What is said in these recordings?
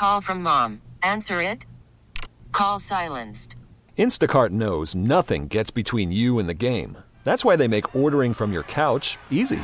Call from mom. Answer it. Call silenced. Instacart knows nothing gets between you and the game. That's why they make ordering from your couch easy.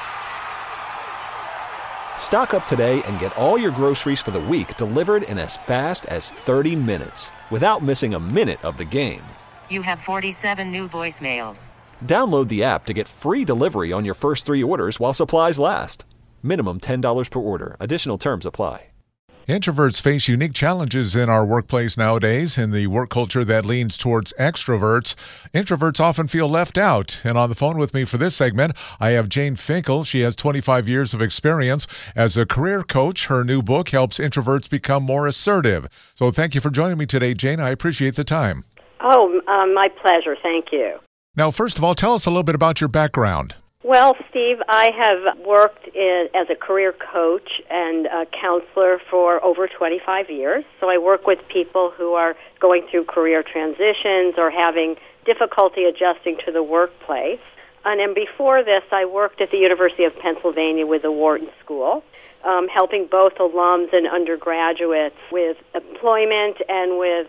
Stock up today and get all your groceries for the week delivered in as fast as 30 minutes without missing a minute of the game. You have 47 new voicemails. Download the app to get free delivery on your first 3 orders while supplies last. Minimum $10 per order. Additional terms apply. Introverts face unique challenges in our workplace nowadays. In the work culture that leans towards extroverts, introverts often feel left out. And on the phone with me for this segment, I have Jane Finkel. She has 25 years of experience as a career coach. Her new book helps introverts become more assertive. So thank you for joining me today, Jane. I appreciate the time. Oh, my pleasure. Thank you. Now, first of all, tell us a little bit about your background. Well, Steve, I have worked as a career coach and a counselor for over 25 years. So I work with people who are going through career transitions or having difficulty adjusting to the workplace. And then before this, I worked at the University of Pennsylvania with the Wharton School, helping both alums and undergraduates with employment and with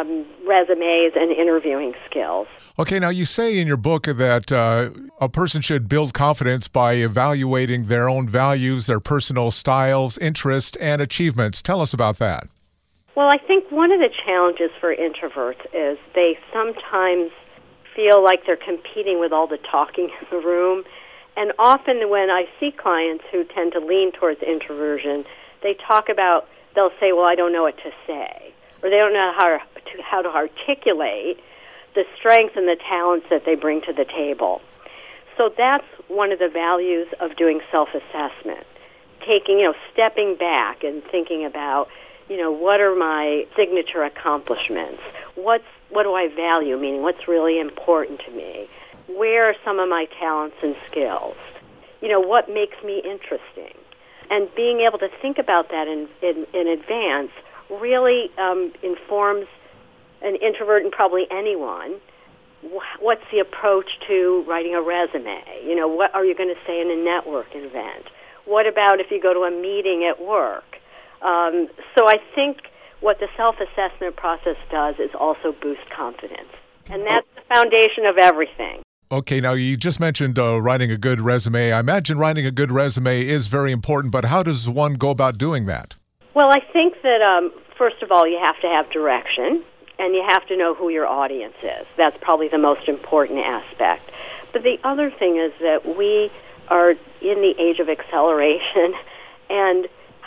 resumes and interviewing skills. Okay, now you say in your book that a person should build confidence by evaluating their own values, their personal styles, interests, and achievements. Tell us about that. Well, I think one of the challenges for introverts is they sometimes feel like they're competing with all the talking in the room. And often when I see clients who tend to lean towards introversion, they'll say, well, I don't know what to say, or they don't know how to articulate the strengths and the talents that they bring to the table. So that's one of the values of doing self-assessment, stepping back and thinking about, what are my signature accomplishments? What do I value, meaning what's really important to me? Where are some of my talents and skills? What makes me interesting? And being able to think about that in advance really informs an introvert and probably anyone. What's the approach to writing a resume? What are you going to say in a networking event? What about if you go to a meeting at work? So I think what the self-assessment process does is also boost confidence. And that's the foundation of everything. Okay, now you just mentioned writing a good resume. I imagine writing a good resume is very important, but how does one go about doing that? Well, I think that, first of all, you have to have direction, and you have to know who your audience is. That's probably the most important aspect. But the other thing is that we are in the age of acceleration, and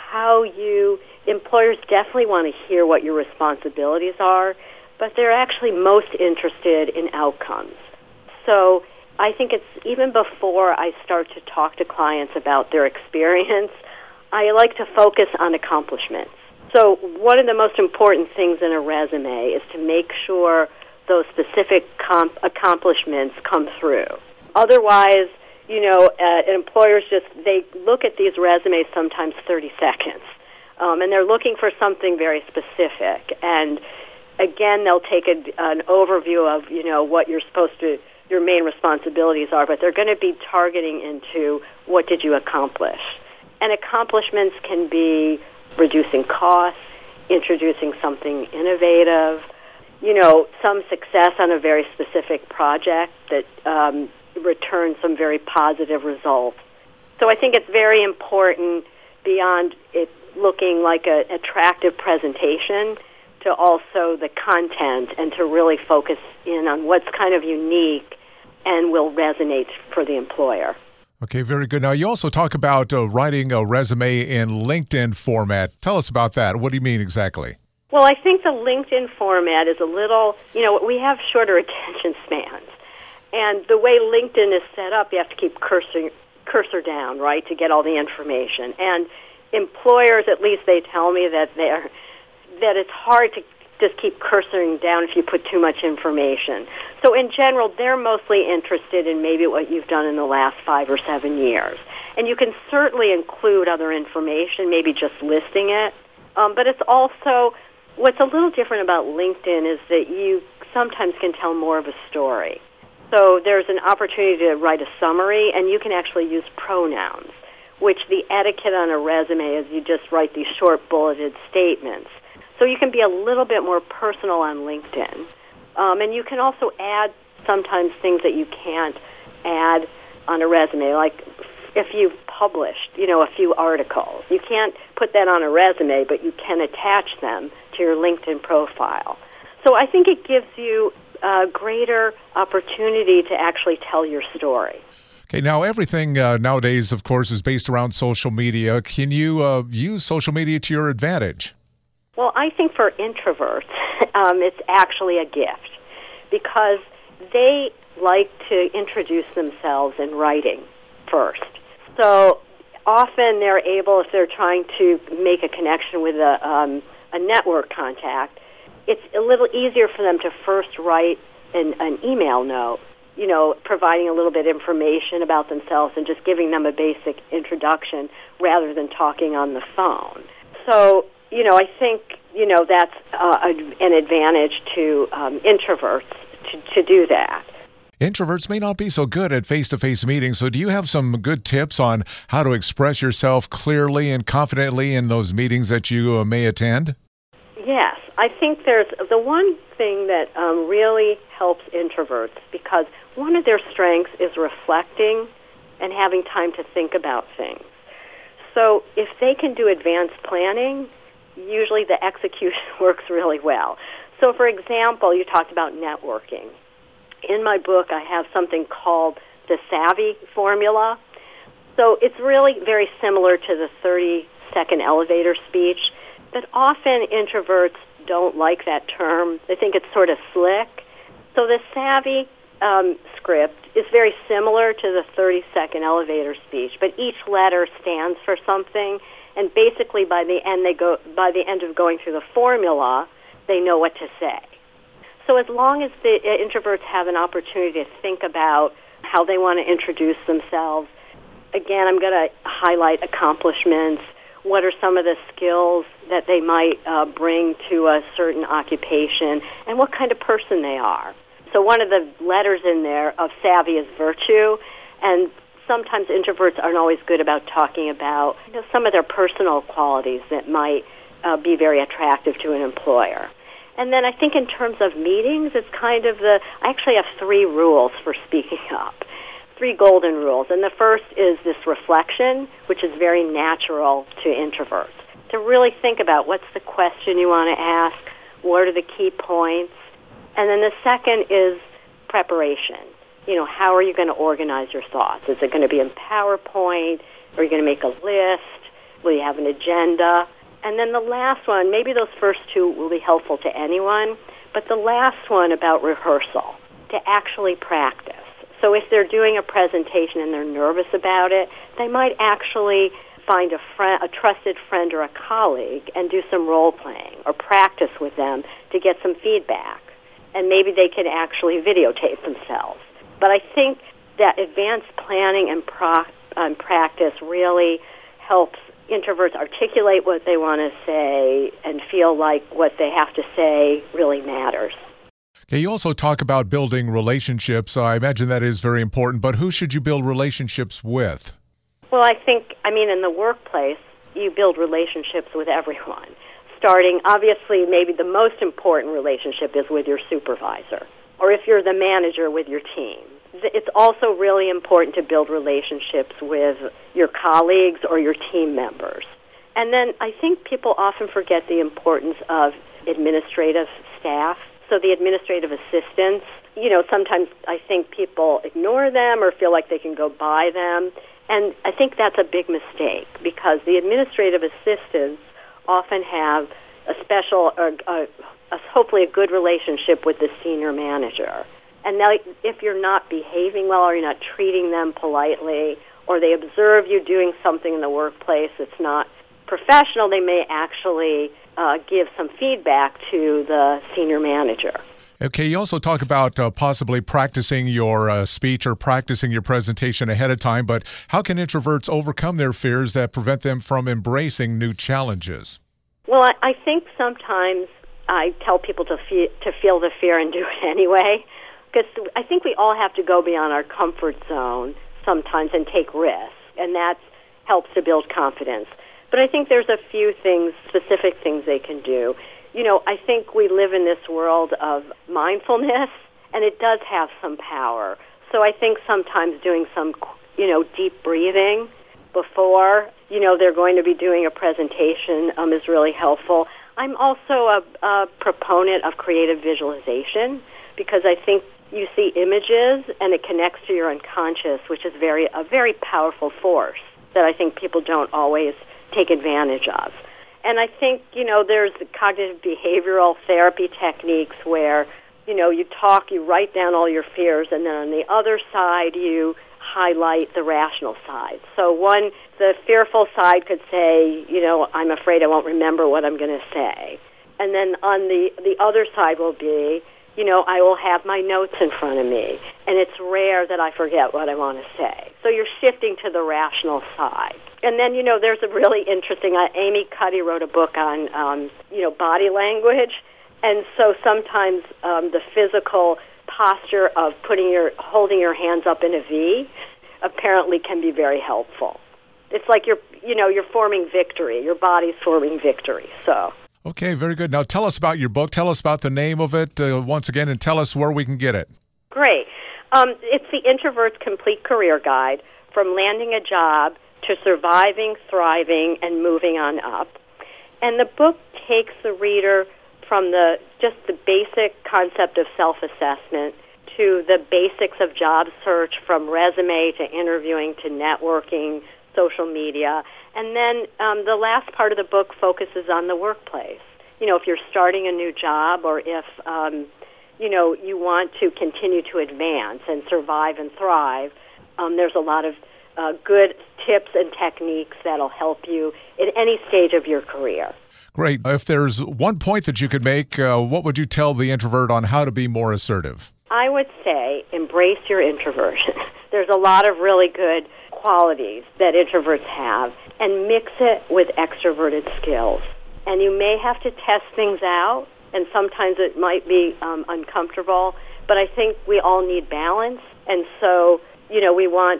employers definitely want to hear what your responsibilities are, but they're actually most interested in outcomes. So I think it's even before I start to talk to clients about their experience, I like to focus on accomplishments. So one of the most important things in a resume is to make sure those specific accomplishments come through. Otherwise, employers they look at these resumes sometimes 30 seconds, and they're looking for something very specific. And again, they'll take an overview of, what your main responsibilities are, but they're going to be targeting into what did you accomplish. And accomplishments can be reducing costs, introducing something innovative, some success on a very specific project that returns some very positive results. So I think it's very important, beyond it looking like an attractive presentation, to also the content and to really focus in on what's kind of unique and will resonate for the employer. Okay, very good. Now, you also talk about writing a resume in LinkedIn format. Tell us about that. What do you mean exactly? Well, I think the LinkedIn format is a little, we have shorter attention spans. And the way LinkedIn is set up, you have to keep cursor down, right, to get all the information. And employers, at least they tell me that it's hard to just keep cursoring down if you put too much information. So in general, they're mostly interested in maybe what you've done in the last 5 or 7 years. And you can certainly include other information, maybe just listing it. But it's also, what's a little different about LinkedIn is that you sometimes can tell more of a story. So there's an opportunity to write a summary, and you can actually use pronouns, which the etiquette on a resume is you just write these short bulleted statements. So you can be a little bit more personal on LinkedIn. And you can also add sometimes things that you can't add on a resume, like if you've published, a few articles. You can't put that on a resume, but you can attach them to your LinkedIn profile. So I think it gives you a greater opportunity to actually tell your story. Okay, now everything nowadays, of course, is based around social media. Can you use social media to your advantage? Well, I think for introverts, it's actually a gift because they like to introduce themselves in writing first. So often they're able, if they're trying to make a connection with a network contact, it's a little easier for them to first write an email note, providing a little bit of information about themselves and just giving them a basic introduction rather than talking on the phone. So, I think, that's an advantage to introverts to do that. Introverts may not be so good at face-to-face meetings, so do you have some good tips on how to express yourself clearly and confidently in those meetings that you may attend? Yes, I think there's the one thing that really helps introverts, because one of their strengths is reflecting and having time to think about things. So if they can do advanced planning, usually the execution works really well. So for example, you talked about networking. In my book, I have something called the Savvy Formula. So it's really very similar to the 30-second elevator speech, but often introverts don't like that term. They think it's sort of slick. So the Savvy script is very similar to the 30-second elevator speech, but each letter stands for something, and basically by the end of going through the formula, they know what to say. So as long as the introverts have an opportunity to think about how they want to introduce themselves, again, I'm going to highlight accomplishments. What are some of the skills that they might bring to a certain occupation, and what kind of person they are. So one of the letters in there of savvy is virtue, and sometimes introverts aren't always good about talking about some of their personal qualities that might be very attractive to an employer. And then I think in terms of meetings, it's kind of I actually have 3 rules for speaking up, 3 golden rules. And the first is this reflection, which is very natural to introverts, to really think about what's the question you want to ask, what are the key points. And then the second is preparation. How are you going to organize your thoughts? Is it going to be in PowerPoint? Are you going to make a list? Will you have an agenda? And then the last one, maybe those first 2 will be helpful to anyone, but the last one about rehearsal, to actually practice. So if they're doing a presentation and they're nervous about it, they might actually find a trusted friend or a colleague and do some role-playing or practice with them to get some feedback. And maybe they can actually videotape themselves. But I think that advanced planning and practice really helps introverts articulate what they want to say and feel like what they have to say really matters. Okay, you also talk about building relationships. I imagine that is very important, but who should you build relationships with? Well, I think, in the workplace, you build relationships with everyone. Starting, obviously, maybe the most important relationship is with your supervisor, or if you're the manager, with your team. It's also really important to build relationships with your colleagues or your team members. And then I think people often forget the importance of administrative staff. So the administrative assistants, sometimes I think people ignore them or feel like they can go by them. And I think that's a big mistake because the administrative assistants often have a special, hopefully a good relationship with the senior manager. And now, if you're not behaving well or you're not treating them politely, or they observe you doing something in the workplace that's not professional, they may actually give some feedback to the senior manager. Okay, you also talk about possibly practicing your speech or practicing your presentation ahead of time, but how can introverts overcome their fears that prevent them from embracing new challenges? Well, I think sometimes I tell people to feel the fear and do it anyway. Because I think we all have to go beyond our comfort zone sometimes and take risks. And that's helps to build confidence. But I think there's a few things, specific things they can do. I think we live in this world of mindfulness, and it does have some power. So I think sometimes doing some, deep breathing before, they're going to be doing a presentation is really helpful. I'm also a proponent of creative visualization because I think you see images and it connects to your unconscious, which is a very powerful force that I think people don't always take advantage of. And I think, there's cognitive behavioral therapy techniques where, you write down all your fears, and then on the other side you highlight the rational side. So the fearful side could say, I'm afraid I won't remember what I'm going to say. And then on the other side will be, I will have my notes in front of me, and it's rare that I forget what I want to say. So you're shifting to the rational side. And then, there's a really interesting, Amy Cuddy wrote a book on, body language. And so sometimes the physical posture of holding your hands up in a V apparently can be very helpful. It's like you're forming victory. Your body's forming victory, so. Okay, very good. Now tell us about your book. Tell us about the name of it once again, and tell us where we can get it. Great. It's the Introvert's Complete Career Guide, from landing a job to surviving, thriving, and moving on up. And the book takes the reader from just the basic concept of self-assessment to the basics of job search, from resume to interviewing to networking, social media. And then the last part of the book focuses on the workplace. If you're starting a new job, or if, you want to continue to advance and survive and thrive, there's a lot of good tips and techniques that'll help you at any stage of your career. Great. If there's one point that you could make, what would you tell the introvert on how to be more assertive? I would say embrace your introversion. There's a lot of really good qualities that introverts have, and mix it with extroverted skills. And you may have to test things out, and sometimes it might be uncomfortable, but I think we all need balance. And so, we want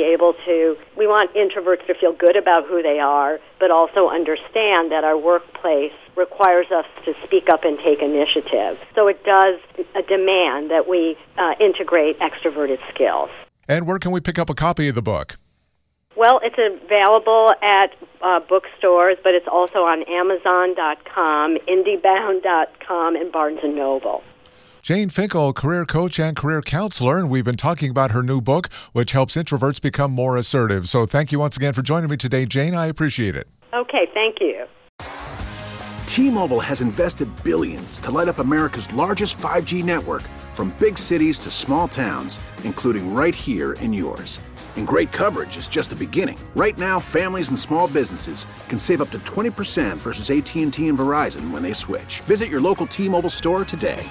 introverts to feel good about who they are, but also understand that our workplace requires us to speak up and take initiative. So it does demand that we integrate extroverted skills. And where can we pick up a copy of the book? Well, it's available at bookstores, but it's also on Amazon.com, IndieBound.com, and Barnes & Noble. Jane Finkel, career coach and career counselor, and we've been talking about her new book, which helps introverts become more assertive. So thank you once again for joining me today, Jane. I appreciate it. Okay, thank you. T-Mobile has invested billions to light up America's largest 5G network, from big cities to small towns, including right here in yours. And great coverage is just the beginning. Right now, families and small businesses can save up to 20% versus AT&T and Verizon when they switch. Visit your local T-Mobile store today.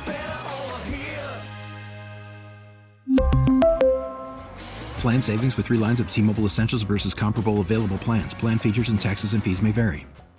Plan savings with 3 lines of T-Mobile Essentials versus comparable available plans. Plan features and taxes and fees may vary.